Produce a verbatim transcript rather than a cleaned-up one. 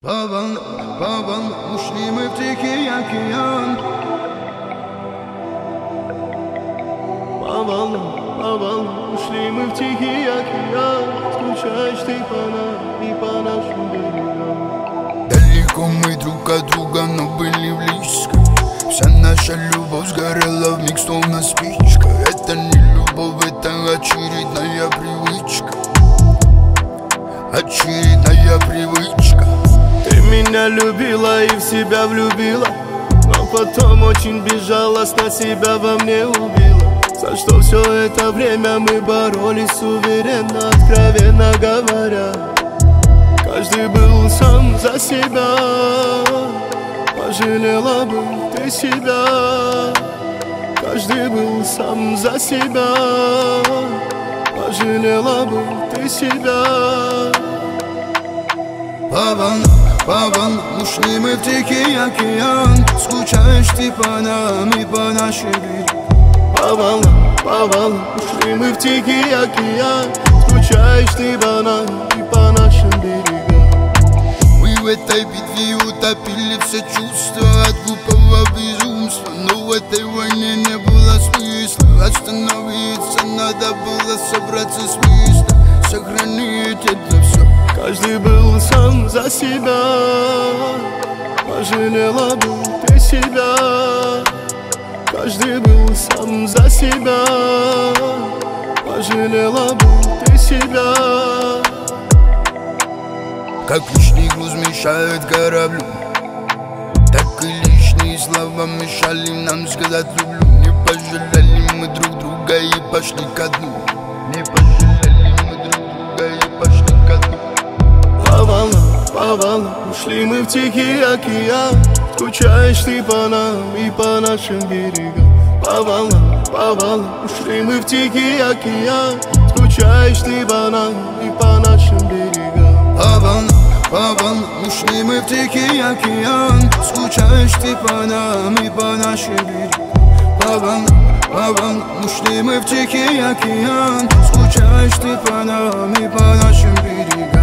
По волнам, по волнам ушли мы в Тихий океан. По волнам, по волнам ушли мы в Тихий океан. Скучаешь ты по нам и по нашим берегам. Далеко мы друг от друга, но были близко. Вся наша любовь сгорела вмиг, словно спичка. Это не любовь, это очередная привычка. Очередная привычка. Ты меня любила и в себя влюбила, но потом очень безжалостно себя во мне убила. За что все это время мы боролись уверенно, откровенно говоря. Каждый был сам за себя. Пожалела бы ты себя. Каждый был сам за себя. Пожалела бы ты себя. По волнам, по волнам ушли мы в Тихий океан. Скучаешь ты по нам и по нашей берегам. По волнам, по волнам ушли мы в Тихий океан. Скучаешь ты по нам и по нашим берегам. Мы в этой битве утопили все чувства от глупого безумства. Но в этой войне не было смысла остановиться. Надо было собраться с мыслью, сохранить это все. Каждый был сам за себя. Пожалела бы ты себя. Каждый был сам за себя. Пожалела бы ты себя. Как лишний груз мешает кораблю, так и лишние слова мешали нам сказать люблю. Не пожалели мы друг друга и пошли ко дну. Не пожалели мы друг друга и пошли ко дну. По волнам, по волнам ушли мы в Тихий океан. Скучаешь ты по нам и по нашим берегам. По волнам, по волнам ушли мы в Тихий океан. Скучаешь ты по нам и по нашим берегам. По волнам, по волнам ушли мы в Тихий океан. Скучаешь ты по нам и по нашим берегам. По волнам, по волнам ушли мы в Тихий океан. Скучаешь ты по нам и по нашим берегам.